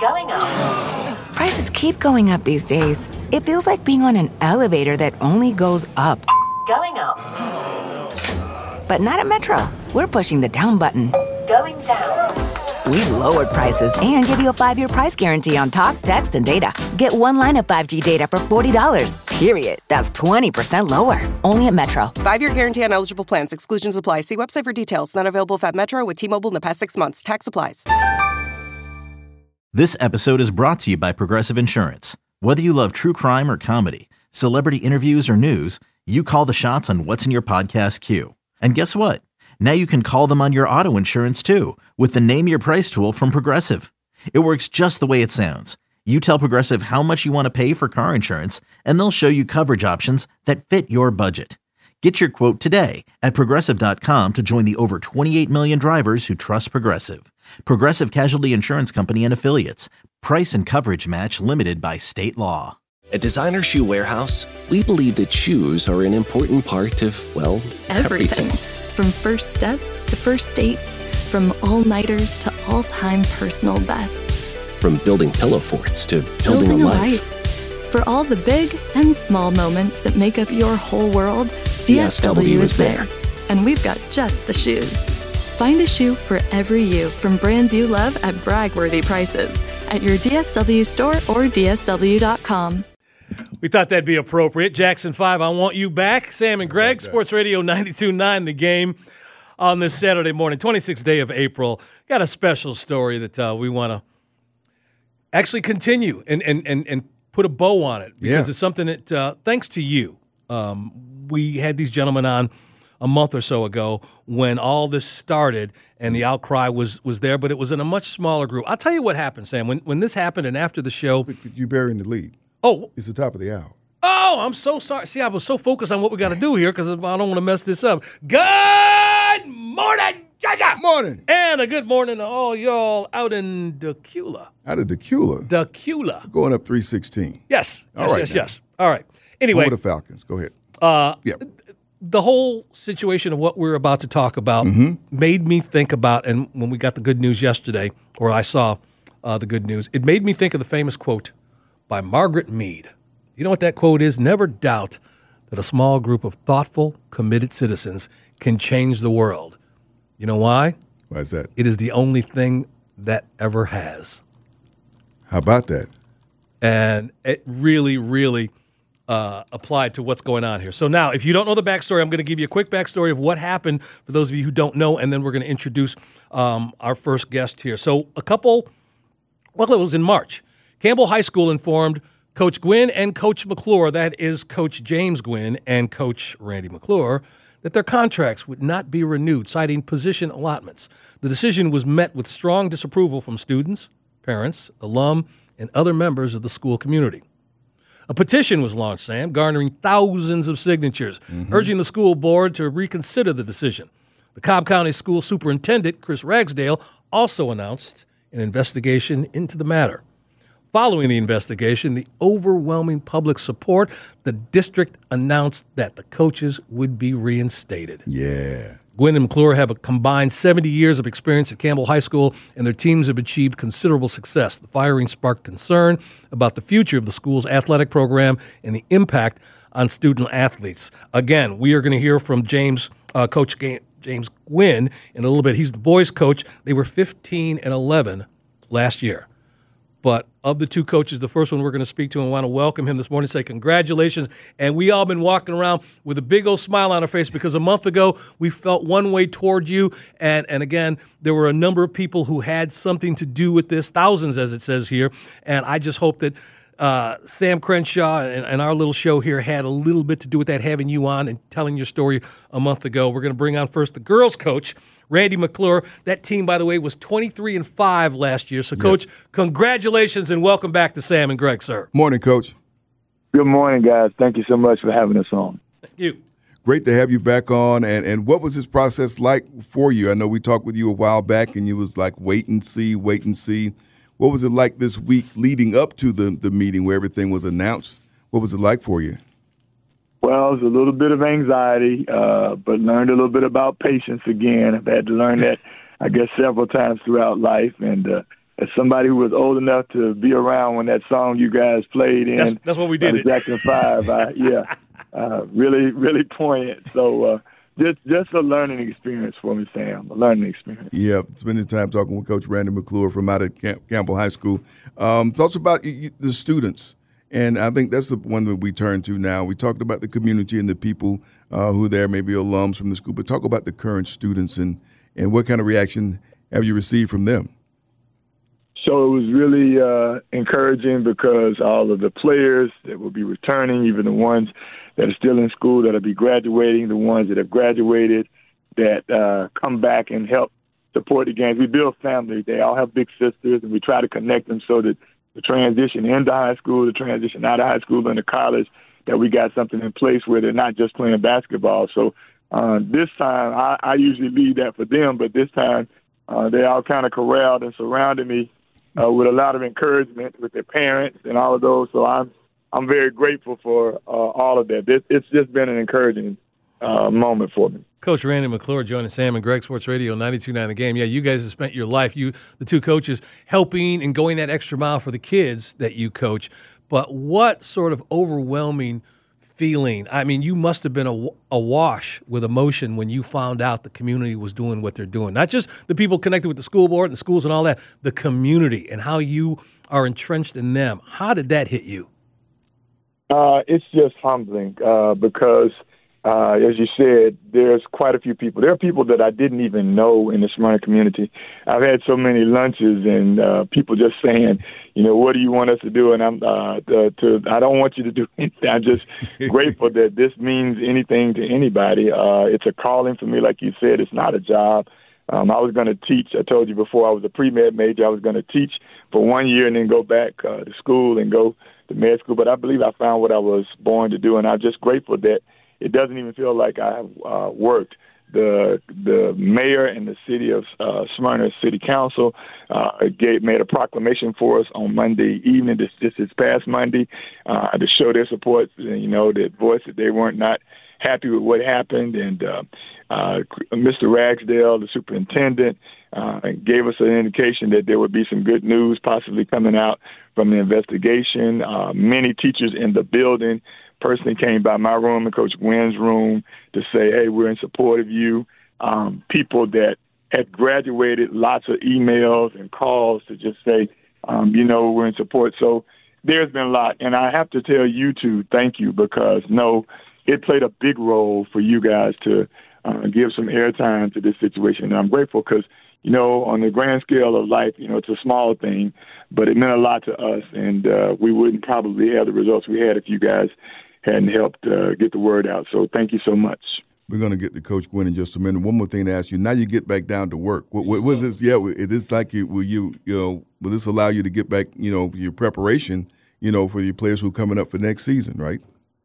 Going up. Prices keep going up these days. It feels like being on an elevator that only goes up. Going up. But not at Metro. We're pushing the down button. Going down. We've lowered prices and give you a 5-year price guarantee on talk, text, and data. Get one line of 5G data for $40, period. That's 20% lower. Only at Metro. 5-year guarantee on eligible plans. Exclusions apply. See website for details. Not available at Metro with T-Mobile in the past 6 months. Tax applies. This episode is brought to you by Progressive Insurance. Whether you love true crime or comedy, celebrity interviews or news, you call the shots on what's in your podcast queue. And guess what? Now you can call them on your auto insurance too with the Name Your Price tool from Progressive. It works just the way it sounds. You tell Progressive how much you want to pay for car insurance, and they'll show you coverage options that fit your budget. Get your quote today at Progressive.com to join the over 28 million drivers who trust Progressive. Progressive Casualty Insurance Company and Affiliates. Price and coverage match limited by state law. At Designer Shoe Warehouse, we believe that shoes are an important part of, well, everything. From first steps to first dates, from all-nighters to all-time personal bests. From building pillow forts to building a life. For all the big and small moments that make up your whole world, DSW is there. And we've got just the shoes. Find a shoe for every you from brands you love at brag-worthy prices at your DSW store or DSW.com. We thought that'd be appropriate. Jackson 5, I want you back. Sam and Greg, Sports Radio 92.9 The Game on this Saturday morning, 26th day of April. Got a special story that we want to actually continue and put a bow on it because it's something that, thanks to you, we had these gentlemen on a month or so ago when all this started and the outcry was there, but it was in a much smaller group. I'll tell you what happened, Sam. When this happened and after the show. But you're burying the lead. Oh. It's the top of the hour. Oh, I'm so sorry. See, I was so focused on what we got to do here because I don't want to mess this up. Good morning, Georgia. Morning. And a good morning to all y'all out in Decula. Out of Decula? Decula. Going up 316. Yes. All right. Yes. All right. Anyway. Over the Falcons. Go ahead. The whole situation of what we're about to talk about made me think about, and when we got the good news yesterday, or I saw the good news, it made me think of the famous quote by Margaret Mead. You know what that quote is? Never doubt that a small group of thoughtful, committed citizens can change the world. You know why? Why is that? It is the only thing that ever has. How about that? And it really, really applied to what's going on here. So now, if you don't know the backstory, I'm going to give you a quick backstory of what happened for those of you who don't know, and then we're going to introduce our first guest here. So it was in March. Campbell High School informed Coach Gwynn and Coach McClure, that is Coach James Gwynn and Coach Randy McClure, that their contracts would not be renewed, citing position allotments. The decision was met with strong disapproval from students, parents, alum, and other members of the school community. A petition was launched, Sam, garnering thousands of signatures, urging the school board to reconsider the decision. The Cobb County School Superintendent, Chris Ragsdale, also announced an investigation into the matter. Following the investigation, the overwhelming public support, the district announced that the coaches would be reinstated. Yeah. Gwynn and McClure have a combined 70 years of experience at Campbell High School, and their teams have achieved considerable success. The firing sparked concern about the future of the school's athletic program and the impact on student athletes. Again, we are going to hear from Coach James Gwynn in a little bit. He's the boys' coach. They were 15-11 last year. But of the two coaches, the first one we're going to speak to and want to welcome him this morning, say congratulations. And we all been walking around with a big old smile on our face because a month ago we felt one way toward you. And again, there were a number of people who had something to do with this, thousands as it says here. And I just hope that Sam Crenshaw and our little show here had a little bit to do with that, having you on and telling your story a month ago. We're going to bring on first the girls' coach, Randy McClure. That team, by the way, was 23-5 last year. So, Coach, congratulations and welcome back to Sam and Greg, sir. Morning, Coach. Good morning, guys. Thank you so much for having us on. Thank you. Great to have you back on. And what was this process like for you? I know we talked with you a while back, and you was like, wait and see. What was it like this week leading up to the meeting where everything was announced? What was it like for you? Well, it was a little bit of anxiety, but learned a little bit about patience again. I've had to learn that, I guess, several times throughout life. And as somebody who was old enough to be around when that song you guys played in. That's what we did. The Jackson 5. Really, really poignant. So just a learning experience for me, Sam. A learning experience. Yeah, spending time talking with Coach Randy McClure from out of Campbell High School. Thoughts about the students, and I think that's the one that we turn to now. We talked about the community and the people who are there, maybe alums from the school, but talk about the current students and what kind of reaction have you received from them? So it was really encouraging because all of the players that will be returning, even the ones that are still in school, that will be graduating, the ones that have graduated, that come back and help support the games. We build families. They all have big sisters, and we try to connect them so that the transition into high school, the transition out of high school into college, that we got something in place where they're not just playing basketball. So this time, I usually lead that for them, but this time they all kind of corralled and surrounded me with a lot of encouragement with their parents and all of those. So I'm very grateful for all of that. It's just been an encouraging moment for me. Coach Randy McClure joining Sam and Greg Sports Radio 92.9 The Game. Yeah, you guys have spent your life, the two coaches, helping and going that extra mile for the kids that you coach. But what sort of overwhelming feeling? I mean, you must have been awash with emotion when you found out the community was doing what they're doing. Not just the people connected with the school board and schools and all that, the community and how you are entrenched in them. How did that hit you? It's just humbling because, as you said, there's quite a few people. There are people that I didn't even know in the Smyrna community. I've had so many lunches and people just saying, what do you want us to do? And I don't want you to do anything. I'm just grateful that this means anything to anybody. It's a calling for me, like you said. It's not a job. I was going to teach. I told you before I was a pre-med major. I was going to teach for 1 year and then go back to school and go to med school. But I believe I found what I was born to do, and I'm just grateful that it doesn't even feel like I have worked. The mayor and the city of Smyrna City Council made a proclamation for us on Monday evening, this past Monday, to show their support, that voice that they weren't not happy with what happened. And Mr. Ragsdale, the superintendent, gave us an indication that there would be some good news possibly coming out from the investigation. Many teachers in the building personally came by my room and Coach Gwynn's room to say, hey, we're in support of you. People that had graduated, lots of emails and calls to just say, we're in support. So there's been a lot. And I have to tell you two, thank you, because, it played a big role for you guys to give some airtime to this situation. And I'm grateful because, on the grand scale of life, it's a small thing, but it meant a lot to us. And we wouldn't probably have the results we had if you guys hadn't helped get the word out. So thank you so much. We're going to get to Coach Gwynn in just a minute. One more thing to ask you. Now you get back down to work. What was this? Yeah, is this like will this allow you to get back, your preparation, for your players who are coming up for next season, right?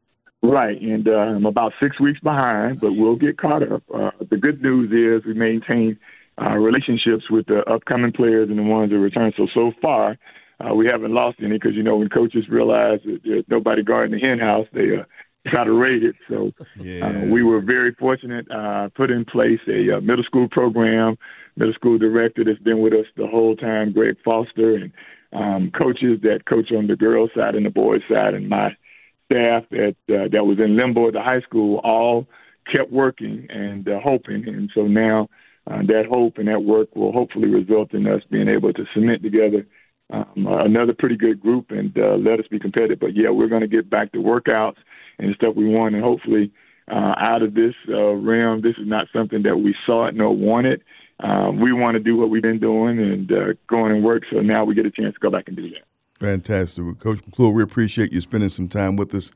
Right, and I'm about 6 weeks behind, but we'll get caught up. The good news is we maintain relationships with the upcoming players and the ones that return. So far, we haven't lost any because, when coaches realize that there's nobody guarding the hen house, they try to raid it. So we were very fortunate, put in place a middle school program, middle school director that's been with us the whole time, Greg Foster, and coaches that coach on the girls' side and the boys' side, and my staff that was in limbo at the high school all kept working and hoping. And so now that hope and that work will hopefully result in us being able to cement together another pretty good group and let us be competitive. But, we're going to get back to workouts and stuff we want. And hopefully out of this realm, this is not something that we sought nor wanted. We want to do what we've been doing and going and work. So now we get a chance to go back and do that. Fantastic. Coach McClure, we appreciate you spending some time with us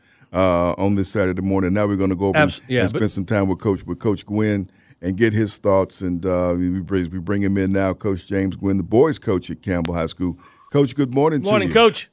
on this Saturday morning. Now we're going to go over and spend some time with Coach Gwynn and get his thoughts. And we bring him in now, Coach James Gwynn, the boys coach at Campbell High School. Coach, good morning to you. Morning, Coach.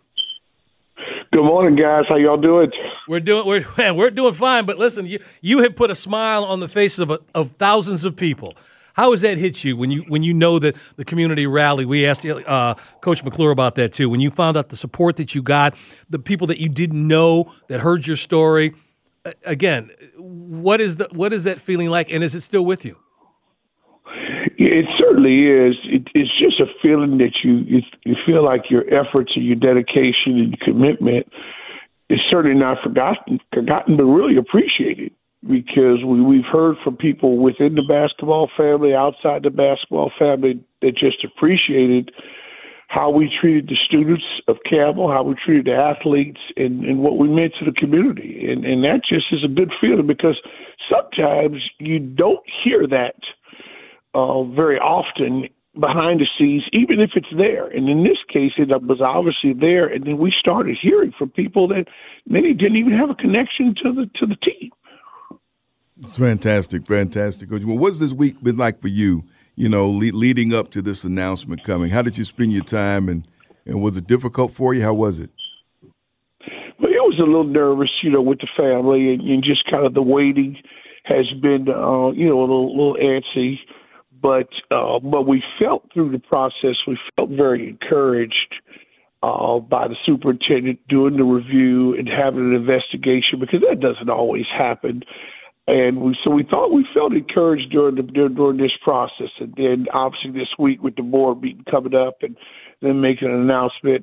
Good morning, guys. How y'all doing? We're doing fine. But listen, you have put a smile on the faces of thousands of people. How has that hit you when you know that the community rally? We asked Coach McClure about that too. When you found out the support that you got, the people that you didn't know that heard your story. Again, what is that feeling like, and is it still with you? It certainly is. It's just a feeling that you feel like your efforts and your dedication and your commitment is certainly not forgotten, but really appreciated, because we've heard from people within the basketball family, outside the basketball family, that just appreciated how we treated the students of Campbell, how we treated the athletes, and what we meant to the community. And that just is a good feeling, because sometimes you don't hear that very often behind the scenes, even if it's there. And in this case, it was obviously there. And then we started hearing from people that many didn't even have a connection to the team. It's fantastic, fantastic. Coach, well, what's this week been like for you, leading up to this announcement coming? How did you spend your time, and was it difficult for you? How was it? Well, it was a little nervous, with the family, and just kind of the waiting has been, a little antsy. But we felt through the process, we felt very encouraged by the superintendent doing the review and having an investigation, because that doesn't always happen. And we felt encouraged during this process. And then obviously this week with the board meeting coming up and then making an announcement,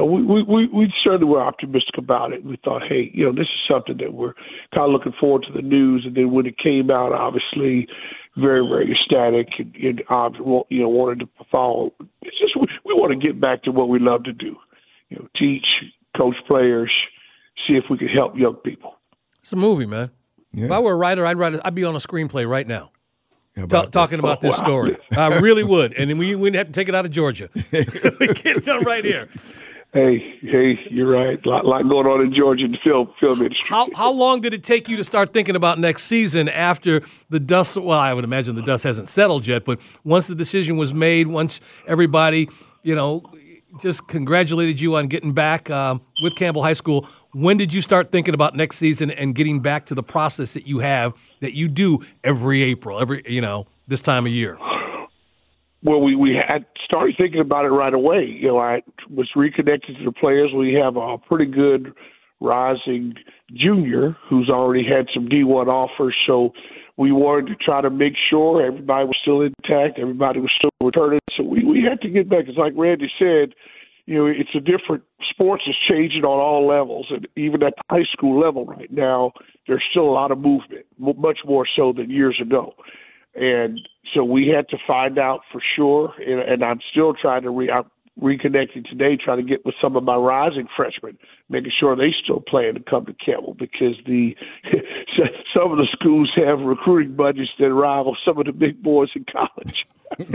we certainly were optimistic about it. We thought, hey, this is something that we're kind of looking forward to the news. And then when it came out, obviously very, very ecstatic and wanted to follow. It's just we want to get back to what we love to do, teach, coach players, see if we can help young people. It's a movie, man. Yeah. If I were a writer, I'd be on a screenplay right now. Talking about this story. I really would. And then we'd have to take it out of Georgia. We get it done right here. Hey, you're right. A lot going on in Georgia in the film industry. How long did it take you to start thinking about next season after the dust? Well, I would imagine the dust hasn't settled yet, but once the decision was made, once everybody, just congratulated you on getting back with Campbell High School, when did you start thinking about next season and getting back to the process that you do every April, this time of year? Well, we had started thinking about it right away. I was reconnected to the players. We have a pretty good rising junior who's already had some D1 offers, so we wanted to try to make sure everybody was still intact, everybody was still returning. So we had to get back. It's like Randy said, it's a different sports is changing on all levels, and even at the high school level right now, there's still a lot of movement, much more so than years ago. And so we had to find out for sure, and I'm still trying to I'm reconnecting today, trying to get with some of my rising freshmen, making sure they still plan to come to Campbell, because some of the schools have recruiting budgets that rival some of the big boys in college.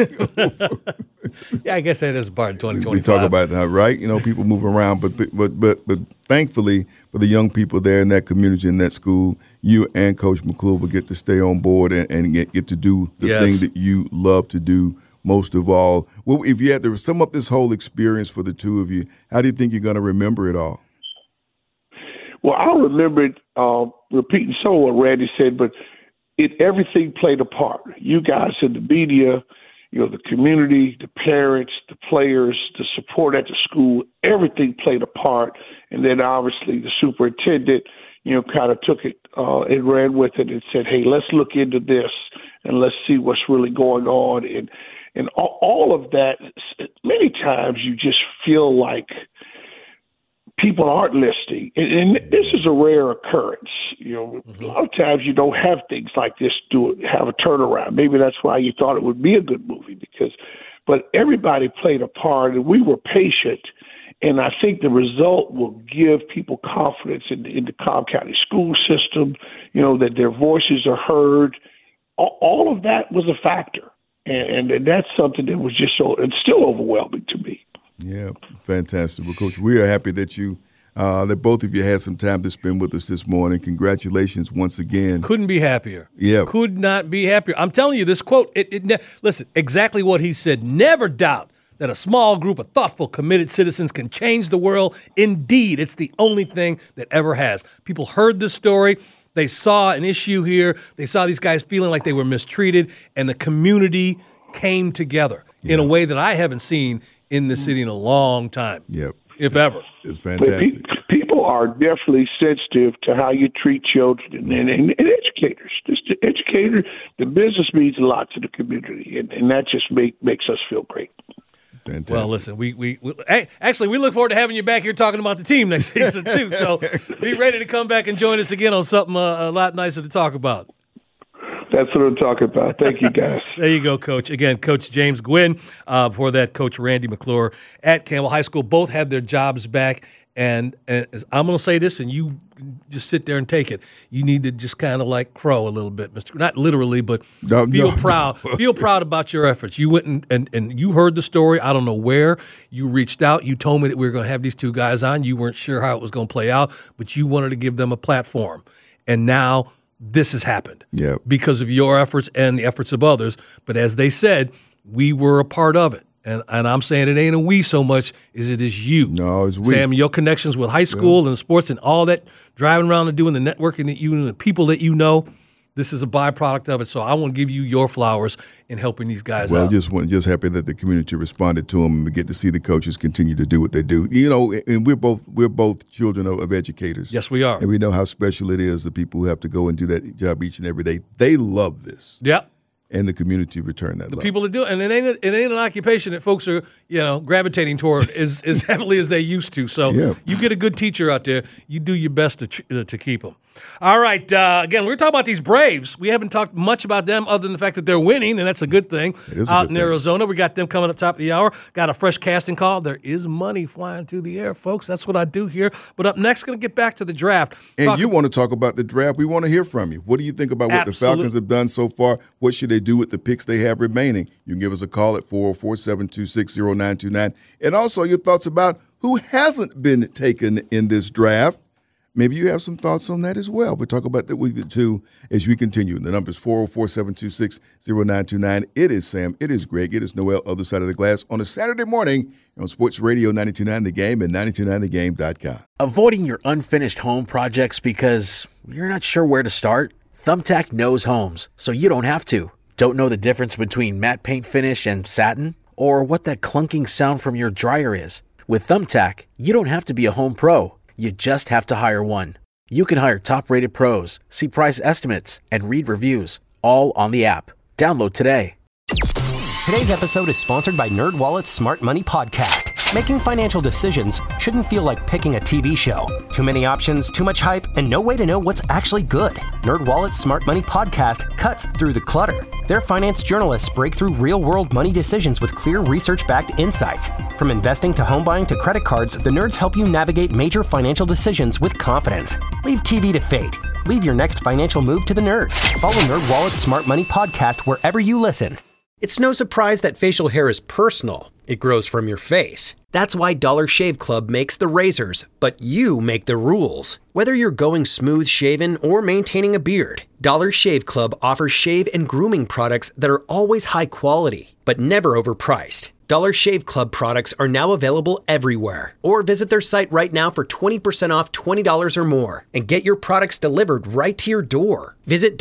Yeah, I guess that is part of 2025. We talk about that, right? People move around, but thankfully for the young people there in that community, in that school, you and Coach McClure will get to stay on board and get to do the thing that you love to do most of all. Well, if you had to sum up this whole experience for the two of you, how do you think you're going to remember it all? Well, I'll remember it repeating some of what Randy said, but everything played a part. You guys in the media, the community, the parents, the players, the support at the school, everything played a part. And then obviously the superintendent, kind of took it and ran with it and said, hey, let's look into this and let's see what's really going on. And all of that, many times you just feel like people aren't listening. And this is a rare occurrence. A lot of times you don't have things like this have a turnaround. Maybe that's why you thought it would be a good movie, but everybody played a part and we were patient. And I think the result will give people confidence in the Cobb County school system, that their voices are heard. All of that was a factor. And that's something that was just it's still overwhelming to me. Yeah, fantastic. Well, Coach, we are happy that that both of you had some time to spend with us this morning. Congratulations once again. Couldn't be happier. Yeah. Could not be happier. I'm telling you, this quote, listen, exactly what he said. Never doubt that a small group of thoughtful, committed citizens can change the world. Indeed, it's the only thing that ever has. People heard this story. They saw an issue here. They saw these guys feeling like they were mistreated, and the community came together in a way that I haven't seen in the city in a long time. Yep. If ever. It's fantastic. People are definitely sensitive to how you treat children and educators. Just the educator, the business means a lot to the community, and that just makes us feel great. Fantastic. Well, listen, we actually look forward to having you back here talking about the team next season too. So be ready to come back and join us again on something a lot nicer to talk about. That's what I'm talking about. Thank you, guys. There you go, Coach. Again, Coach James Gwynn. Before that, Coach Randy McClure at Campbell High School. Both have their jobs back. And I'm going to say this, and you just sit there and take it. You need to just kind of like crow a little bit, Mr. Not literally, but feel proud. Feel proud about your efforts. You went and you heard the story. I don't know where. You reached out. You told me that we were going to have these two guys on. You weren't sure how it was going to play out, but you wanted to give them a platform. And now this has happened because of your efforts and the efforts of others. But as they said, we were a part of it. And I'm saying it ain't a we so much as it is you. No, it's we. Sam, your connections with high school and sports and all that, driving around and doing the networking that you and the people that you know, this is a byproduct of it. So I want to give you your flowers in helping these guys out. Just happy that the community responded to them, and we get to see the coaches continue to do what they do. You know, and we're both children of educators. Yes, we are. And we know how special it is, the people who have to go and do that job each and every day. They love this. Yep. And the community return that love. People that do it, and it ain't an occupation that folks are gravitating toward as heavily as they used to. So you get a good teacher out there, you do your best to keep them. All right, again, we're talking about these Braves. We haven't talked much about them other than the fact that they're winning, and that's a good thing. Out in Arizona, we got them coming up top of the hour. Got a fresh casting call. There is money flying through the air, folks. That's what I do here. But up next, going to get back to the draft. And you want to talk about the draft. We want to hear from you. What do you think about what the Falcons have done so far? What should they do with the picks they have remaining? You can give us a call at 404-726-0929. And also your thoughts about who hasn't been taken in this draft. Maybe you have some thoughts on that as well. We'll talk about that with you, too, as we continue. The number is 404-726-0929. It is Sam. It is Greg. It is Noel, other side of the glass, on a Saturday morning on Sports Radio 92.9 The Game and 92.9thegame.com. Avoiding your unfinished home projects because you're not sure where to start? Thumbtack knows homes, so you don't have to. Don't know the difference between matte paint finish and satin? Or what that clunking sound from your dryer is? With Thumbtack, you don't have to be a home pro. You just have to hire one. You can hire top-rated pros, see price estimates, and read reviews, all on the app. Download today. Today's episode is sponsored by NerdWallet's Smart Money Podcast. Making financial decisions shouldn't feel like picking a TV show. Too many options, too much hype, and no way to know what's actually good. NerdWallet's Smart Money Podcast cuts through the clutter. Their finance journalists break through real-world money decisions with clear research-backed insights. From investing to home buying to credit cards, the nerds help you navigate major financial decisions with confidence. Leave TV to fate. Leave your next financial move to the nerds. Follow NerdWallet's Smart Money Podcast wherever you listen. It's no surprise that facial hair is personal. It grows from your face. That's why Dollar Shave Club makes the razors, but you make the rules. Whether you're going smooth shaven or maintaining a beard, Dollar Shave Club offers shave and grooming products that are always high quality, but never overpriced. Dollar Shave Club products are now available everywhere. Or visit their site right now for 20% off $20 or more and get your products delivered right to your door. Visit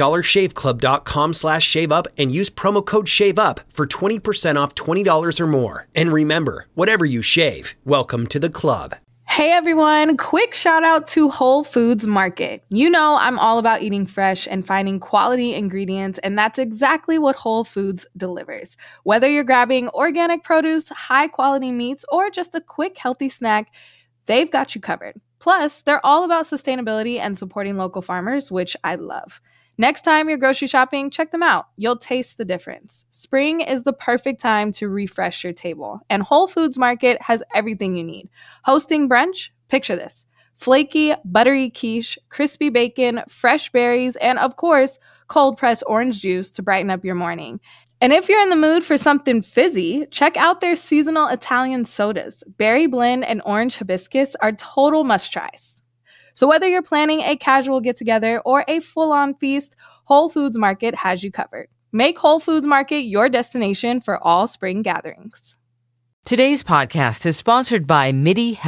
dollarshaveclub.com/shaveup and use promo code SHAVEUP for 20% off $20 or more. And remember, whatever you shave, welcome to the club. Hey everyone, quick shout out to Whole Foods Market. You know I'm all about eating fresh and finding quality ingredients, and that's exactly what Whole Foods delivers. Whether you're grabbing organic produce, high quality meats, or just a quick healthy snack, they've got you covered. Plus, they're all about sustainability and supporting local farmers, which I love. Next time you're grocery shopping, check them out. You'll taste the difference. Spring is the perfect time to refresh your table, and Whole Foods Market has everything you need. Hosting brunch? Picture this. Flaky, buttery quiche, crispy bacon, fresh berries, and of course, cold-pressed orange juice to brighten up your morning. And if you're in the mood for something fizzy, check out their seasonal Italian sodas. Berry blend and orange hibiscus are total must-tries. So whether you're planning a casual get-together or a full-on feast, Whole Foods Market has you covered. Make Whole Foods Market your destination for all spring gatherings. Today's podcast is sponsored by MIDI Health.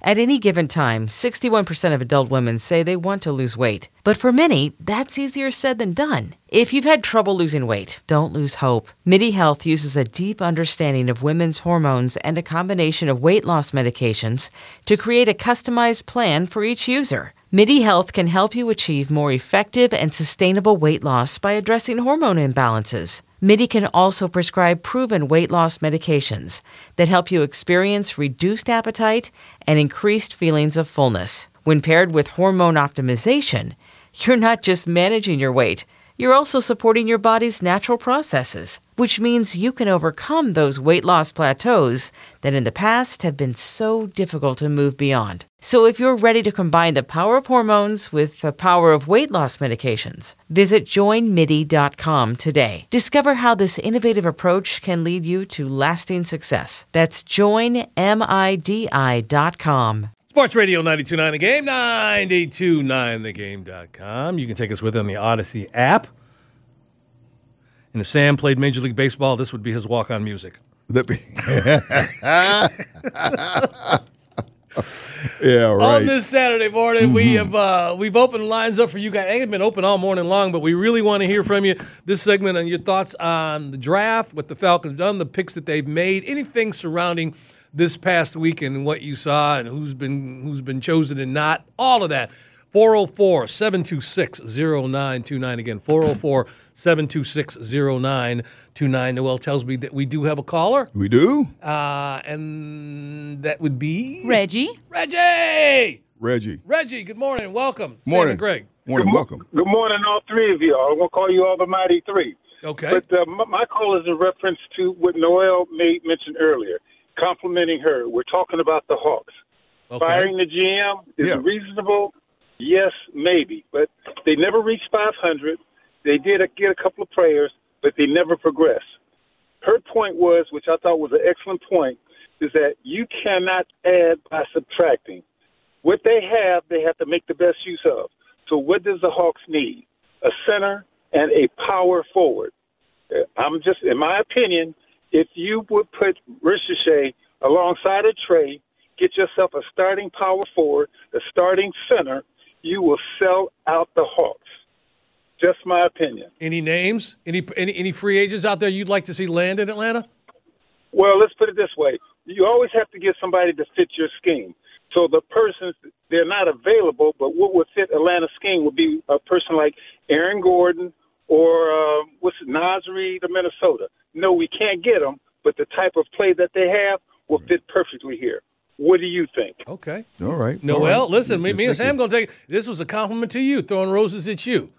At any given time, 61% of adult women say they want to lose weight. But for many, that's easier said than done. If you've had trouble losing weight, don't lose hope. MIDI Health uses a deep understanding of women's hormones and a combination of weight loss medications to create a customized plan for each user. MIDI Health can help you achieve more effective and sustainable weight loss by addressing hormone imbalances. MIDI can also prescribe proven weight loss medications that help you experience reduced appetite and increased feelings of fullness. When paired with hormone optimization, you're not just managing your weight, you're also supporting your body's natural processes, which means you can overcome those weight loss plateaus that in the past have been so difficult to move beyond. So if you're ready to combine the power of hormones with the power of weight loss medications, visit joinmidi.com today. Discover how this innovative approach can lead you to lasting success. That's joinmidi.com. Sports Radio 92.9 The Game, 92.9thegame.com. You can take us with on the Odyssey app. And if Sam played Major League Baseball, this would be his walk-on music. Would that be? Yeah, right. On this Saturday morning, we've opened lines up for you guys. It ain't been open all morning long, but we really want to hear from you. This segment on your thoughts on the draft, what the Falcons done, the picks that they've made, anything surrounding this past weekend and what you saw and who's been chosen and not, all of that. 404-726-0929. Again, 404-726-0929. Noel tells me that we do have a caller. We do? And that would be... Reggie, good morning. Welcome. Morning. Sam and Greg. Morning, welcome. Good morning, all three of you. I'm going to call you all the Mighty Three. Okay. But my call is in reference to what Noel mentioned earlier, complimenting her. We're talking about the Hawks. Okay. Firing the GM is reasonable. Yes, maybe. But they never reached 500. They did get a couple of players, but they never progressed. Her point was, which I thought was an excellent point, is that you cannot add by subtracting. What they have to make the best use of. So what does the Hawks need? A center and a power forward. In my opinion, if you would put Ricochet alongside of Trey, get yourself a starting power forward, a starting center, you will sell out the Hawks. Just my opinion. Any names? Any free agents out there you'd like to see land in Atlanta? Well, let's put it this way. You always have to get somebody to fit your scheme. So the persons, they're not available, but what would fit Atlanta's scheme would be a person like Aaron Gordon or Naz Reid of Minnesota. No, we can't get them, but the type of play that they have will fit perfectly here. What do you think? Okay. All right. Noel, listen, me and Sam going to take this was a compliment to you, throwing roses at you.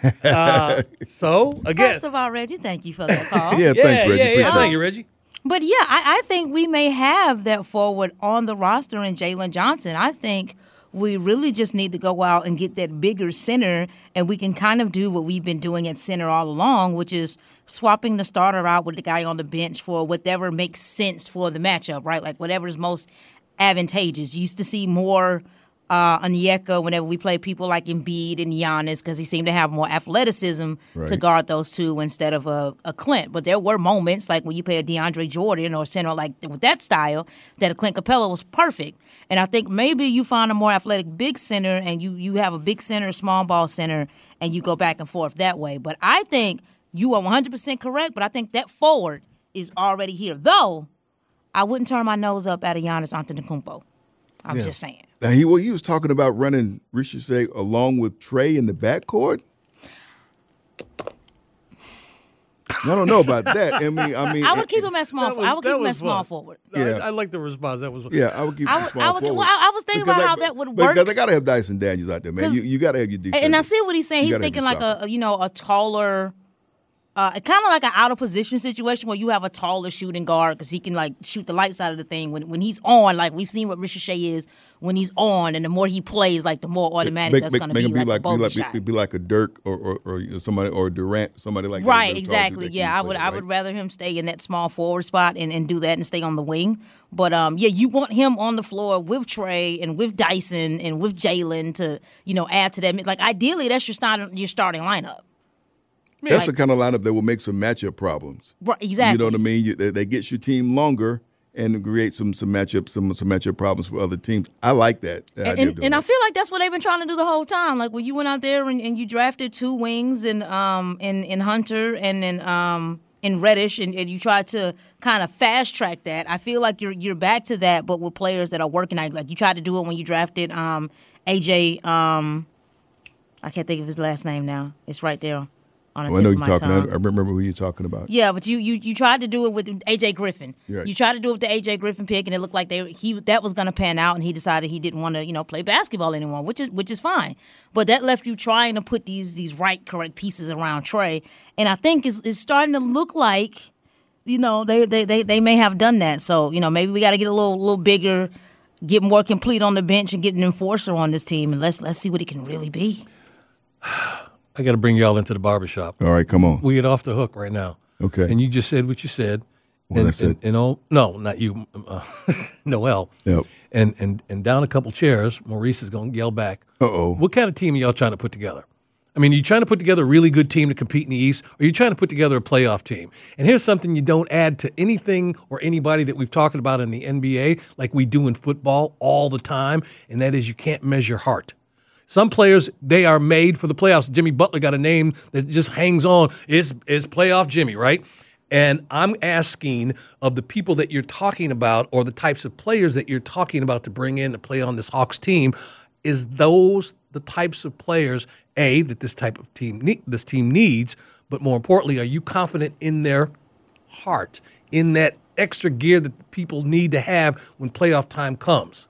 So, again. First of all, Reggie, thank you for that call. Thanks, Reggie. Yeah, thank you, Reggie. But, yeah, I think we may have that forward on the roster in Jalen Johnson. I think we really just need to go out and get that bigger center, and we can kind of do what we've been doing at center all along, which is swapping the starter out with the guy on the bench for whatever makes sense for the matchup, right? Like whatever is most advantageous. You used to see more Onyeka whenever we play people like Embiid and Giannis because he seemed to have more athleticism to guard those two instead of a Clint. But there were moments like when you play a DeAndre Jordan or center like with that style that a Clint Capella was perfect. And I think maybe you find a more athletic big center and you have a big center, small ball center, and you go back and forth that way. But I think you are 100% correct, but I think that forward is already here. Though, I wouldn't turn my nose up at a Giannis Antetokounmpo. I'm just saying. Now, he was talking about running Ricochet along with Trey in the backcourt. I don't know about that. I mean, I would keep him as small. I would keep him as small forward. Yeah, I like the response. That was I would keep him small forward. Well, I was thinking about how that would work. Because I got to have Dyson Daniels out there, man. You got to have your defense. And I see what he's saying. He's thinking like a taller. Kind of like an out of position situation where you have a taller shooting guard because he can like shoot the light side of the thing when he's on. Like we've seen what Ricochet is when he's on, and the more he plays, like the more automatic that's going to be like a bogey shot. Be like a Dirk or somebody or Durant, somebody like that. Right, exactly. Yeah, I would rather him stay in that small forward spot and do that and stay on the wing. But you want him on the floor with Trey and with Dyson and with Jalen to add to that. Like ideally, that's your starting lineup. That's the kind of lineup that will make some matchup problems. Right, exactly. You know what I mean? That gets your team longer and create some matchup problems for other teams. I like that. And I feel like that's what they've been trying to do the whole time. Like when you went out there and you drafted 2 wings in Hunter and in Reddish, and you tried to kind of fast track that. I feel like you're back to that, but with players that are working. Like you tried to do it when you drafted AJ. I can't think of his last name now. It's right there on the tip of my tongue. I remember who you're talking about. Yeah, but you tried to do it with AJ Griffin. Right. You tried to do it with the AJ Griffin pick, and it looked like that was going to pan out, and he decided he didn't want to play basketball anymore, which is fine. But that left you trying to put these correct pieces around Trey, and I think it's starting to look like they may have done that. So maybe we got to get a little bigger, get more complete on the bench, and get an enforcer on this team, and let's see what he can really be. I got to bring y'all into the barbershop. All right, come on. We get off the hook right now. Okay. And you just said what you said. Well, that's it. No, not you, Noel. Yep. And down a couple chairs, Maurice is going to yell back. Uh-oh. What kind of team are y'all trying to put together? I mean, are you trying to put together a really good team to compete in the East, or are you trying to put together a playoff team? And here's something you don't add to anything or anybody that we've talked about in the NBA like we do in football all the time, and that is you can't measure heart. Some players, they are made for the playoffs. Jimmy Butler got a name that just hangs on. Is playoff Jimmy, right? And I'm asking of the people that you're talking about, or the types of players that you're talking about to bring in to play on this Hawks team, is those the types of players, A, that this team needs, but more importantly, are you confident in their heart, in that extra gear that the people need to have when playoff time comes?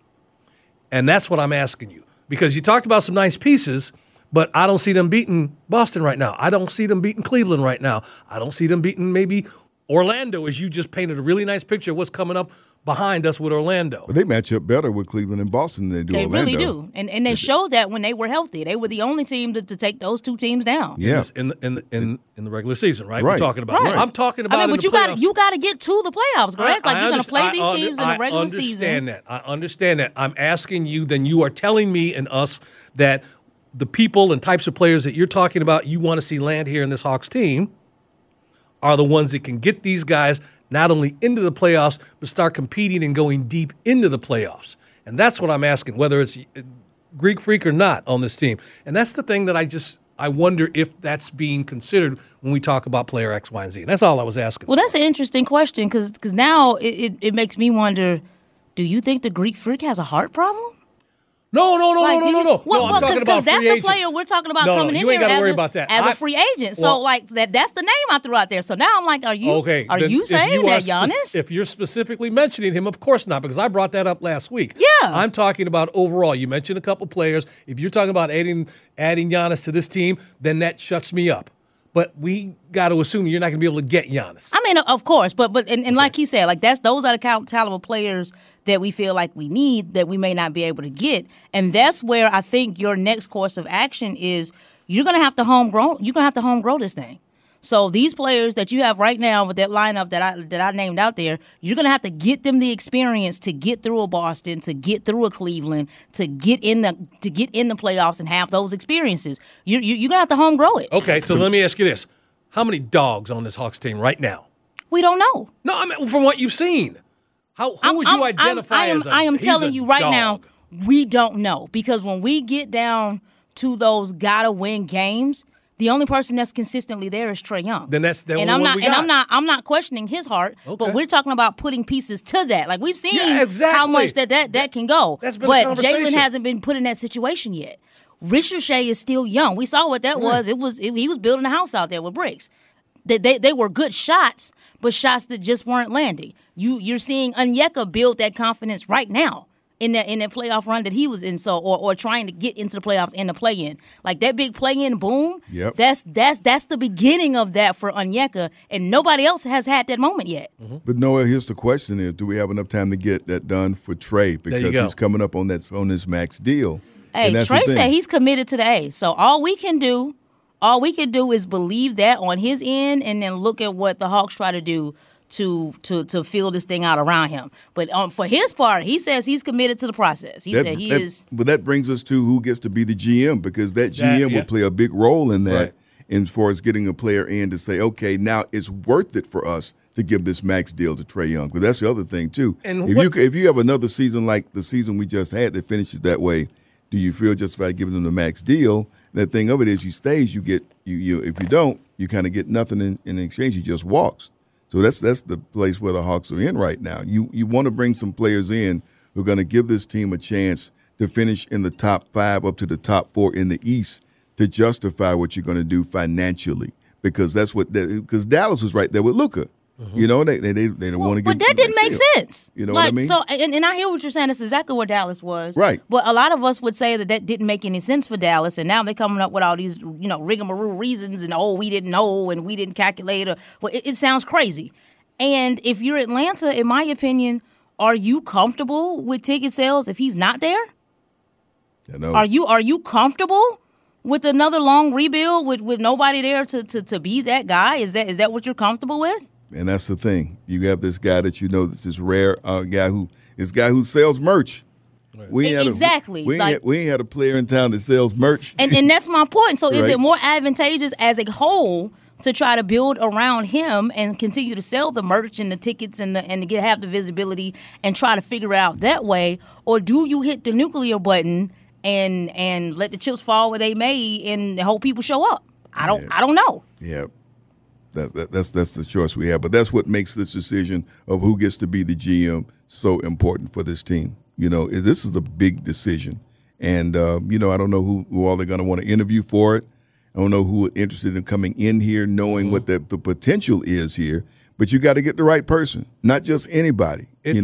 And that's what I'm asking you. Because you talked about some nice pieces, but I don't see them beating Boston right now. I don't see them beating Cleveland right now. I don't see them beating maybe Orlando, as you just painted a really nice picture of what's coming up behind us with Orlando. But they match up better with Cleveland and Boston than they do Orlando. They really do. And they showed that when they were healthy. They were the only team to take those 2 teams down. Yeah. In the regular season, right? Right. We're talking about. Right. I'm talking about. But you got to get to the playoffs, Greg. Like you're going to play these teams in the regular season. I understand that. I'm asking you. Then you are telling me and us that the people and types of players that you're talking about, you want to see land here in this Hawks team, are the ones that can get these guys not only into the playoffs, but start competing and going deep into the playoffs. And that's what I'm asking, whether it's Greek Freak or not on this team. And that's the thing that I wonder if that's being considered when we talk about player X, Y, and Z. And that's all I was asking. Well, that's an interesting question because now it makes me wonder, do you think the Greek Freak has a heart problem? No. Well, I'm talking about that's free the agents. player we're talking about coming in you ain't here gotta worry about that. as a free agent. So, that's the name I threw out there. So now I'm like, are you saying that Giannis? If you're specifically mentioning him, of course not, because I brought that up last week. Yeah. I'm talking about overall. You mentioned a couple players. If you're talking about adding Giannis to this team, then that shuts me up. But we got to assume you're not going to be able to get Giannis. I mean, of course, but like he said, like those are the caliber players that we feel like we need that we may not be able to get, and that's where I think your next course of action is you're going to have to homegrow this thing. So these players that you have right now with that lineup that I named out there, you're going to have to get them the experience to get through a Boston, to get through a Cleveland, to get in the playoffs and have those experiences. You're going to have to homegrow it. Okay, so let me ask you this: how many dogs on this Hawks team right now? We don't know. No, I mean from what you've seen. Who would you identify as I am telling you right dog? now, we don't know because when we get down to those gotta win games. The only person that's consistently there is Trae Young. Then that's the and only one we got. I'm not questioning his heart, but we're talking about putting pieces to that. Like we've seen how much that can go. That's been but conversation. Jalen hasn't been put in that situation yet. Richard Shea is still young. We saw what that was. He was building a house out there with bricks. They were good shots, but shots that just weren't landing. You're seeing Onyeka build that confidence right now. In that playoff run that he was in, or trying to get into the playoffs and the play-in, like that big play-in boom. Yep. That's the beginning of that for Onyeka, and nobody else has had that moment yet. Mm-hmm. But Noah, here's the question: is do we have enough time to get that done for Trae because he's coming up on this max deal? Hey, Trae said he's committed to the A, so all we can do is believe that on his end, and then look at what the Hawks try to do. To fill this thing out around him. But for his part, he says he's committed to the process. He said he is. But that brings us to who gets to be the GM because that GM will play a big role in that as far as getting a player in to say, okay, now it's worth it for us to give this max deal to Trae Young. Because that's the other thing, too. And if you have another season like the season we just had that finishes that way, do you feel justified giving him the max deal? The thing of it is, you stays, you get you. If you don't, you kind of get nothing in exchange. He just walks. So that's the place where the Hawks are in right now. You want to bring some players in who are going to give this team a chance to finish in the top 5 up to the top 4 in the East to justify what you're going to do financially. Because because Dallas was right there with Luka. Mm-hmm. You know, they don't want to get. But that didn't make sense. You know what I mean? So, and I hear what you're saying. That's exactly where Dallas was. Right. But a lot of us would say that didn't make any sense for Dallas, and now they're coming up with all these, rigmarole reasons, and we didn't know, and we didn't calculate. It sounds crazy. And if you're Atlanta, in my opinion, are you comfortable with ticket sales if he's not there? Are you comfortable with another long rebuild with nobody there to be that guy? Is that what you're comfortable with? And that's the thing. You have this guy that that's this rare guy who sells merch. Right. We ain't had a player in town that sells merch. And that's my point. So is it more advantageous as a whole to try to build around him and continue to sell the merch and the tickets and to have the visibility and try to figure it out that way? Or do you hit the nuclear button and let the chips fall where they may and hope people show up? I don't know. Yeah. That's the choice we have. But that's what makes this decision of who gets to be the GM so important for this team. This is a big decision. And, I don't know who all they're going to want to interview for it. I don't know who are interested in coming in here knowing what the potential is here. But you got to get the right person, not just anybody.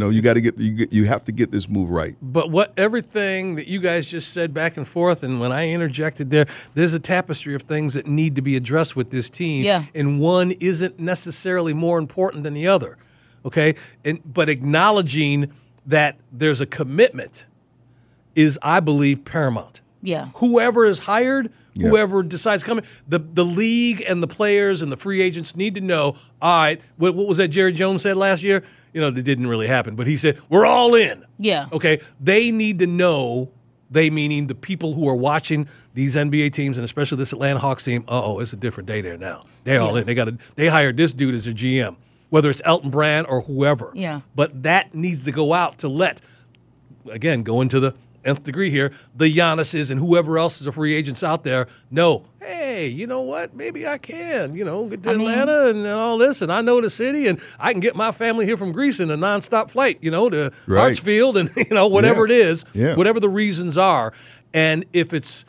You have to get this move right. But everything that you guys just said back and forth, and when I interjected there's a tapestry of things that need to be addressed with this team. Yeah. And one isn't necessarily more important than the other. Okay? But acknowledging that there's a commitment is, I believe, paramount. Yeah. Whoever is hired, whoever decides to come in, the league and the players and the free agents need to know, all right, what was that Jerry Jones said last year? That didn't really happen, but he said, we're all in. Yeah. Okay? They need to know, they meaning the people who are watching these NBA teams and especially this Atlanta Hawks team, it's a different day there now. They're all in. They hired this dude as their GM, whether it's Elton Brand or whoever. Yeah. But that needs to go out to let, again, go into the nth degree here, the Giannis's and whoever else is a free agents out there know, hey, you know what? Maybe I can, get to Atlanta and all this, and I know the city, and I can get my family here from Greece in a nonstop flight, to Hartsfield and, whatever it is, whatever the reasons are. And if it's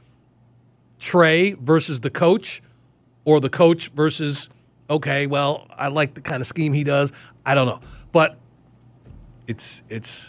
Trae versus the coach or the coach versus, I like the kind of scheme he does, I don't know. But it's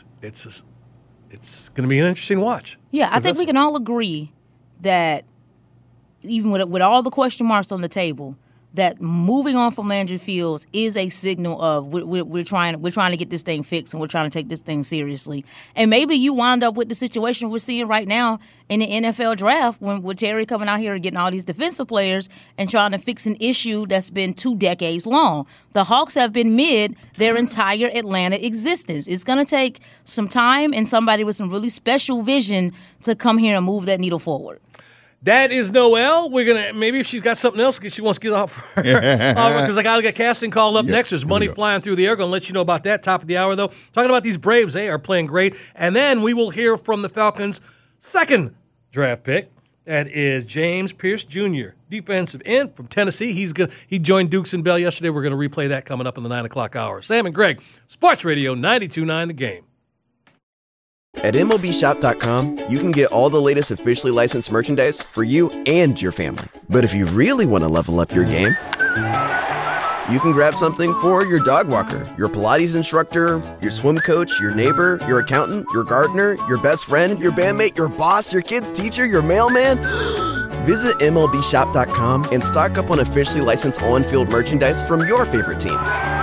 going to be an interesting watch. Yeah, I think we can all agree that even with all the question marks on the table, that moving on from Landry Fields is a signal of we're trying to get this thing fixed and we're trying to take this thing seriously. And maybe you wind up with the situation we're seeing right now in the NFL draft with Terry coming out here and getting all these defensive players and trying to fix an issue that's been 2 decades long. The Hawks have been mid their entire Atlanta existence. It's going to take some time and somebody with some really special vision to come here and move that needle forward. That is Noelle. We're going to, maybe if she's got something else she wants to get off her, because I got to get casting called up next. There's money flying through the air. Going to let you know about that. Top of the hour, though. Talking about these Braves, they are playing great. And then we will hear from the Falcons' second draft pick. That is James Pierce Jr., defensive end from Tennessee. He joined Dukes and Bell yesterday. We're going to replay that coming up in the 9 o'clock hour. Sam and Greg, Sports Radio 92.9 The Game. At MLBShop.com, you can get all the latest officially licensed merchandise for you and your family. But if you really want to level up your game, you can grab something for your dog walker, your Pilates instructor, your swim coach, your neighbor, your accountant, your gardener, your best friend, your bandmate, your boss, your kid's teacher, your mailman. Visit MLBShop.com and stock up on officially licensed on-field merchandise from your favorite teams.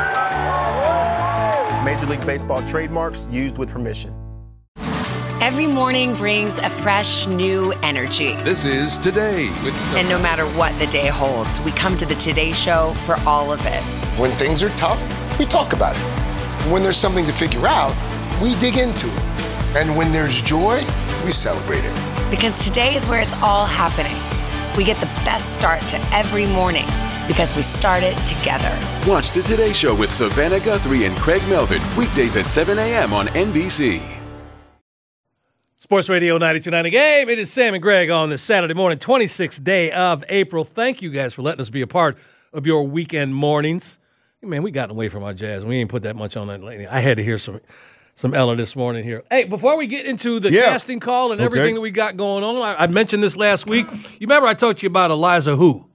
Major League Baseball trademarks used with permission. Every morning brings a fresh, new energy. This is Today with Someone. And no matter what the day holds, we come to the Today Show for all of it. When things are tough, we talk about it. When there's something to figure out, we dig into it. And when there's joy, we celebrate it. Because today is where it's all happening. We get the best start to every morning because we started together. Watch The Today Show with Savannah Guthrie and Craig Melvin, weekdays at 7 a.m. on NBC. Sports Radio 92.9 Game. It is Sam and Greg on this Saturday morning, 26th day of April. Thank you guys for letting us be a part of your weekend mornings. Man, we gotten away from our Jazz. We ain't put that much on that lately. I had to hear some Ella this morning here. Hey, before we get into the casting call and everything that we got going on, I mentioned this last week. You remember I told you about Eliza Who?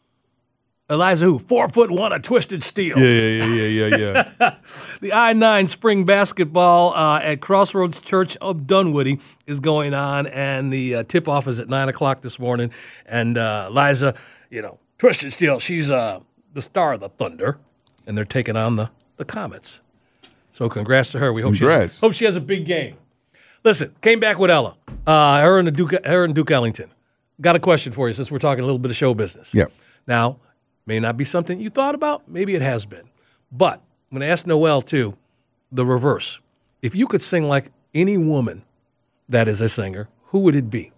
4'1", a twisted steel. Yeah. The I-9 spring basketball at Crossroads Church of Dunwoody is going on, and the tip-off is at 9 o'clock this morning. And Liza, twisted steel, she's the star of the Thunder, and they're taking on the Comets. So congrats to her. We hope she has a big game. Listen, came back with Ella, her and Duke Ellington. Got a question for you since we're talking a little bit of show business. Yep. Now, may not be something you thought about. Maybe it has been. But I'm going to ask Noelle, too, the reverse. If you could sing like any woman that is a singer, who would it be?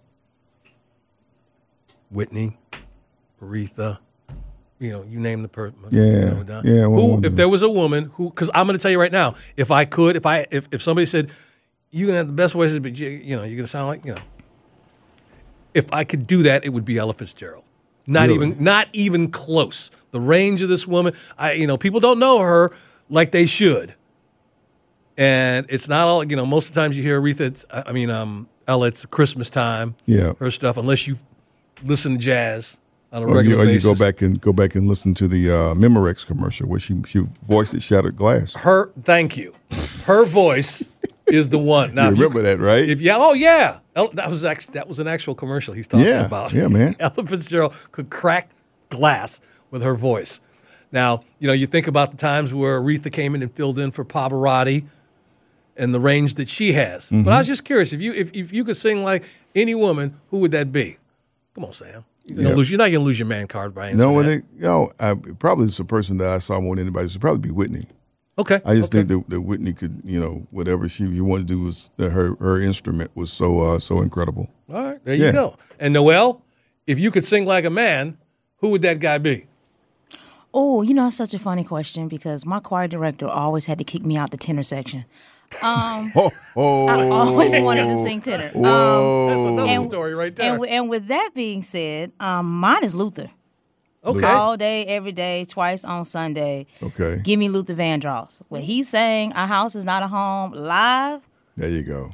Whitney, Aretha, you name the person. Who? If there was a woman who, because I'm going to tell you right now, if somebody said, you're going to have the best voice, but you're going to sound like, if I could do that, it would be Ella Fitzgerald. Not even close. The range of this woman, people don't know her like they should. And it's not all, most of the times you hear Aretha, Ella, it's Christmas time. Yeah. Her stuff, unless you listen to jazz on a regular basis. You go back and listen to the Memorex commercial where she voiced it Shattered Glass. Thank you. Her voice is the one. Now, you remember that, right? That was an actual commercial he's talking about. Yeah, man. Ella Fitzgerald could crack glass with her voice. Now, you think about the times where Aretha came in and filled in for Pavarotti and the range that she has. Mm-hmm. But I was just curious, if you could sing like any woman, who would that be? Come on, Sam. You're not going to lose your man card by answering that. Probably it's a person that I saw more than anybody. It should probably be Whitney. Okay. I just think that Whitney could, whatever she wanted to do was her instrument was so incredible. All right, there you go. And Noelle, if you could sing like a man, who would that guy be? Oh, it's such a funny question because my choir director always had to kick me out the tenor section. I always wanted to sing tenor. That's another story right there. And with that being said, mine is Luther. Okay. All day, every day, twice on Sunday. Okay. Give me Luther Vandross. When he sang "Our House Is Not a Home" live. There you go.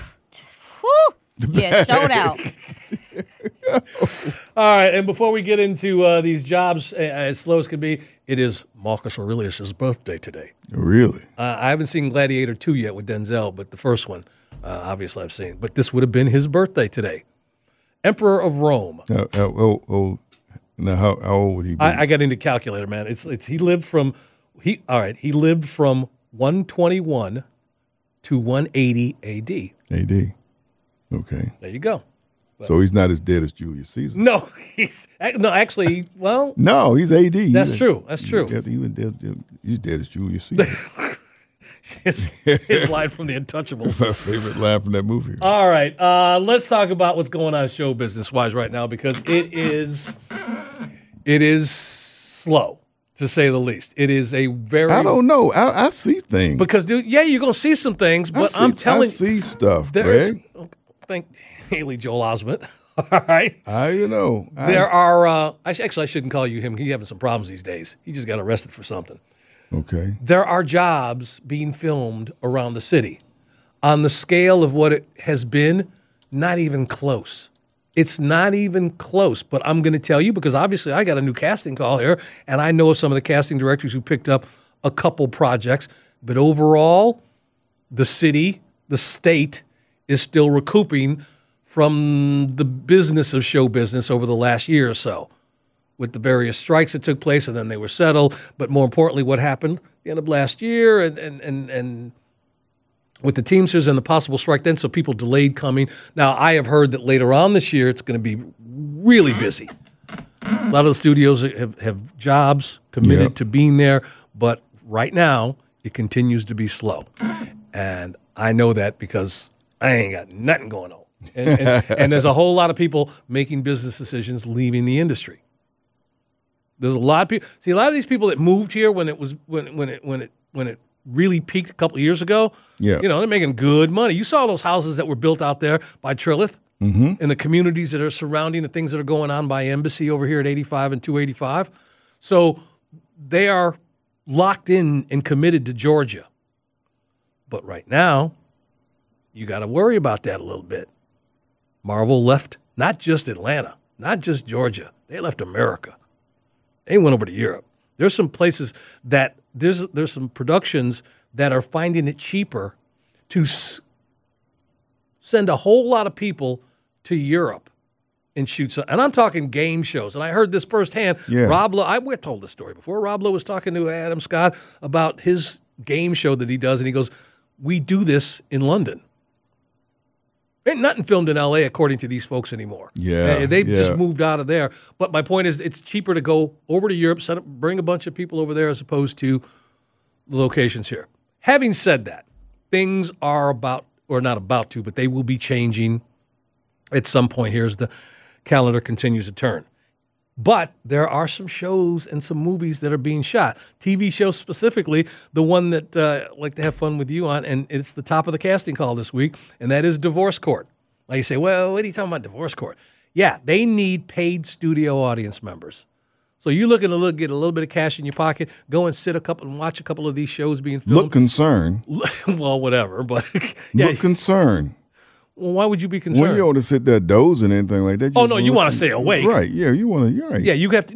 Yeah, showed out. All right, and before we get into these jobs, as slow as can be, it is Marcus Aurelius' birthday today. Really? I haven't seen Gladiator 2 yet with Denzel, but the first one, obviously, I've seen. But this would have been his birthday today. Emperor of Rome. Now, how old would he be? I got into calculator, man. He lived from 121 to 180 A.D. A.D. Okay. There you go. So he's not as dead as Julius Caesar. No, actually, well. No, he's A.D. That's true. He's dead as Julius Caesar. his line from The Untouchables. My favorite line from that movie. All right, let's talk about what's going on show business wise right now because it is slow to say the least. It is a very. I don't know. I see things because dude, you're gonna see some things, but I'm telling you, I see stuff. Greg. Thank Haley Joel Osment. All right. There are. I shouldn't call you him. He's having some problems these days. He just got arrested for something. Okay. There are jobs being filmed around the city on the scale of what it has been, not even close. It's not even close, but I'm going to tell you because obviously I got a new casting call here, and I know of some of the casting directors who picked up a couple projects, but overall, the city, the state, is still recouping from the business of show business over the last year or so. With the various strikes that took place, and then they were settled. But more importantly, what happened at the end of last year and with the Teamsters and the possible strike then, so people delayed coming. Now, I have heard that later on this year, it's going to be really busy. A lot of the studios have jobs committed to being there, but right now, it continues to be slow. And I know that because I ain't got nothing going on. And there's a whole lot of people making business decisions leaving the industry. There's a lot of people. See, a lot of these people that moved here when it really peaked a couple of years ago. Yeah. They're making good money. You saw those houses that were built out there by Trilith and the communities that are surrounding the things that are going on by Embassy over here at 85 and 285. So they are locked in and committed to Georgia. But right now, you got to worry about that a little bit. Marvel left not just Atlanta, not just Georgia. They left America. They went over to Europe. There's some places that there's some productions that are finding it cheaper to send a whole lot of people to Europe and shoot some. And I'm talking game shows. And I heard this firsthand. Yeah. Rob Lowe, we've told this story before. Rob Lowe was talking to Adam Scott about his game show that he does, and he goes, "We do this in London." Ain't nothing filmed in L.A. according to these folks anymore. Yeah, they've just moved out of there. But my point is, it's cheaper to go over to Europe, bring a bunch of people over there as opposed to the locations here. Having said that, things are but they will be changing at some point here as the calendar continues to turn. But there are some shows and some movies that are being shot. TV shows specifically, the one that I like to have fun with you on, and it's the top of the casting call this week, and that is Divorce Court. Now you say, well, what are you talking about, Divorce Court? Yeah, they need paid studio audience members. So you're looking to get a little bit of cash in your pocket, go and watch a couple of these shows being filmed. Look concerned. Well, whatever, but look concerned. Well, why would you be concerned? When you don't want to sit there dozing or anything like that. You want to stay awake, right? Yeah, you want to. You're right. Yeah, you have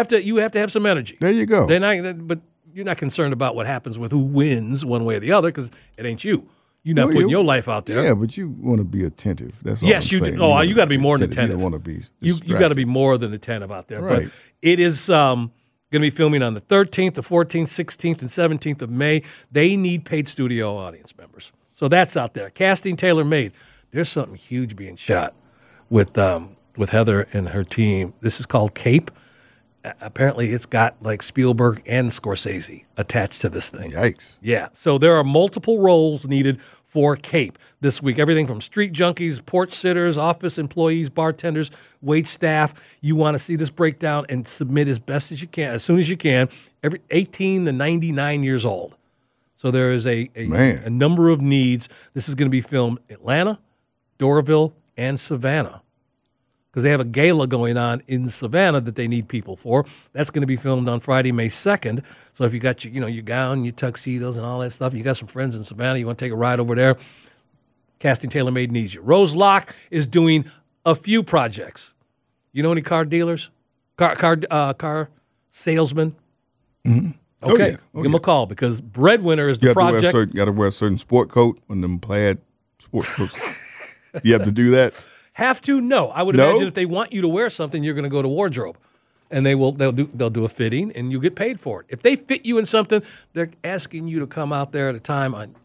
to have some energy. There you go. But you're not concerned about what happens with who wins one way or the other because it ain't you. You're not putting your life out there. Yeah, but you want to be attentive. That's all. Yes, I'm you saying. do. Oh, you got to be more than attentive. You don't want to be. You got to be more than attentive out there. Right. But it is going to be filming on the 13th, the 14th, 16th, and 17th of May. They need paid studio audience members. So that's out there. Casting tailor-made. There's something huge being shot with Heather and her team. This is called Cape. Apparently, it's got like Spielberg and Scorsese attached to this thing. Yikes. Yeah. So there are multiple roles needed for Cape this week. Everything from street junkies, porch sitters, office employees, bartenders, wait staff. You want to see this breakdown and submit as best as you can, as soon as you can, every 18 to 99 years old. So there is a number of needs. This is going to be filmed Atlanta, Doraville, and Savannah, because they have a gala going on in Savannah that they need people for. That's going to be filmed on Friday, May 2nd. So if you got your gown, your tuxedos, and all that stuff, you got some friends in Savannah, you want to take a ride over there, Casting TaylorMade needs you. Rose Locke is doing a few projects. You know any car dealers? Car salesmen? Mm-hmm. Okay, give them a call because Breadwinner is the project. You got to wear a certain sport coat on them plaid sport coats. You have to do that? Have to? No. I would imagine if they want you to wear something, you're going to go to wardrobe, and they'll do a fitting, and you get paid for it. If they fit you in something, they're asking you to come out there at a time on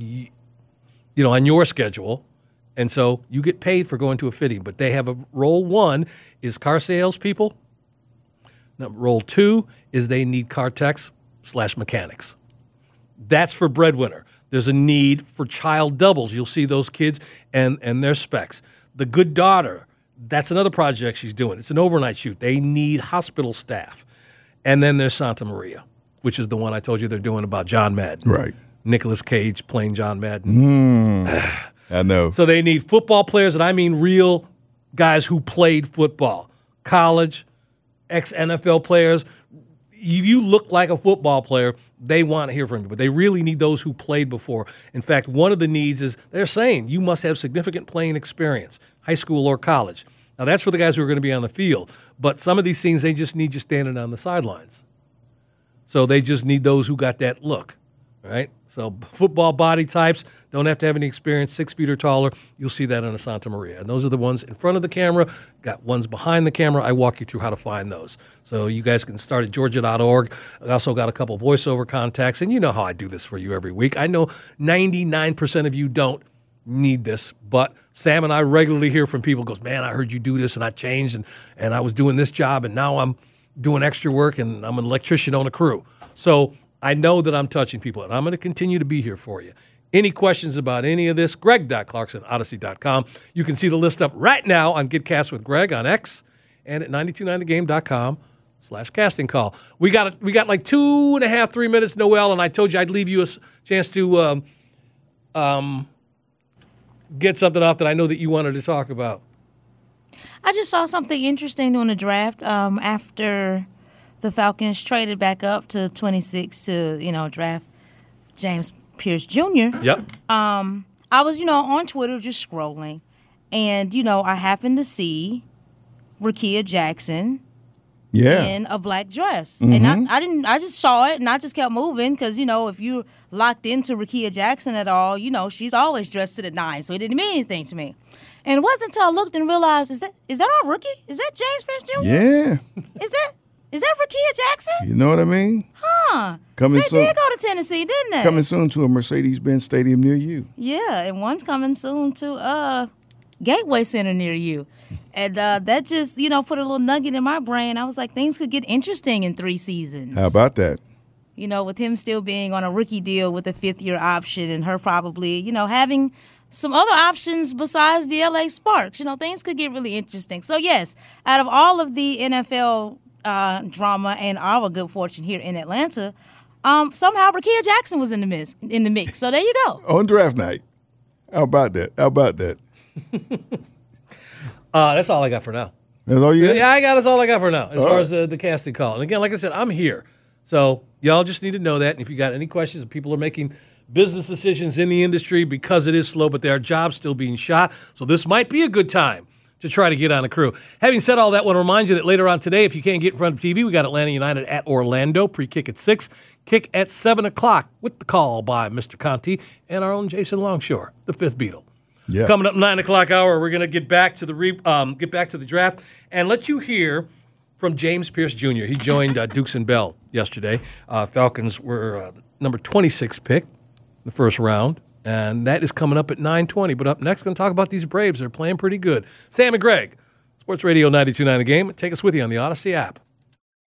your schedule, and so you get paid for going to a fitting. But they have a role 1 is car salespeople. Now, role 2 is they need car techs/mechanics. That's for Breadwinner. There's a need for child doubles. You'll see those kids and their specs. The Good Daughter, that's another project she's doing. It's an overnight shoot. They need hospital staff. And then there's Santa Maria, which is the one I told you they're doing about John Madden. Right. Nicolas Cage playing John Madden. I know. So they need football players, and I mean real guys who played football. College, ex-NFL players. If you look like a football player, they want to hear from you, but they really need those who played before. In fact, one of the needs is they're saying you must have significant playing experience, high school or college. Now, that's for the guys who are going to be on the field, but some of these scenes, they just need you standing on the sidelines. So they just need those who got that look, right? So football body types, don't have to have any experience, 6 feet or taller. You'll see that on a Santa Maria. And those are the ones in front of the camera, got ones behind the camera. I walk you through how to find those. So you guys can start at georgia.org. I also got a couple voiceover contacts, and you know how I do this for you every week. I know 99% of you don't need this, but Sam and I regularly hear from people who goes, man, I heard you do this, and I changed, and I was doing this job, and now I'm doing extra work, and I'm an electrician on a crew. So I know that I'm touching people, and I'm going to continue to be here for you. Any questions about any of this, greg.clarkson@odyssey.com. You can see the list up right now on GetCast with Greg on X and at 929thegame.com. casting call. We got like 2.5, 3 minutes, Noel, and I told you I'd leave you a chance to get something off that I know that you wanted to talk about. I just saw something interesting during the draft after the Falcons traded back up to 26 to, draft James Pierce Jr. Yep. I was, on Twitter just scrolling, and, I happened to see Rickea Jackson in a black dress. Mm-hmm. And I just saw it, and I just kept moving because, if you're locked into Rickea Jackson at all, she's always dressed to the nines, so it didn't mean anything to me. And it wasn't until I looked and realized, is that our rookie? Is that James Pierce Jr.? Yeah. Is that Rickea Jackson? You know what I mean? Huh. Coming they soon. did go to Tennessee, didn't they? Coming soon to a Mercedes-Benz stadium near you. Yeah, and one's coming soon to Gateway Center near you. And that just, put a little nugget in my brain. I was like, things could get interesting in 3 seasons. How about that? With him still being on a rookie deal with a 5th-year option and her probably, having some other options besides the LA Sparks. Things could get really interesting. So, yes, out of all of the NFL drama and our good fortune here in Atlanta, somehow Rickea Jackson was in the mix. So there you go. On draft night. How about that? That's all I got for now. That's all you got? Yeah, that's all I got for now as far as the casting call. And again, like I said, I'm here. So y'all just need to know that. And if you got any questions, people are making business decisions in the industry because it is slow, but there are jobs still being shot. So this might be a good time to try to get on a crew. Having said all that, I want to remind you that later on today, if you can't get in front of TV, we got Atlanta United at Orlando, pre-kick at 6, kick at 7 o'clock with the call by Mr. Conti and our own Jason Longshore, the 5th Beatle. Yeah. Coming up 9 o'clock hour, we're going to get back to the draft and let you hear from James Pierce Jr. He joined Dukes and Bell yesterday. Falcons were number 26 pick in the first round. And that is coming up at 9:20. But up next, going to talk about these Braves. They're playing pretty good. Sam and Greg, Sports Radio 92.9 The Game. Take us with you on the Odyssey app.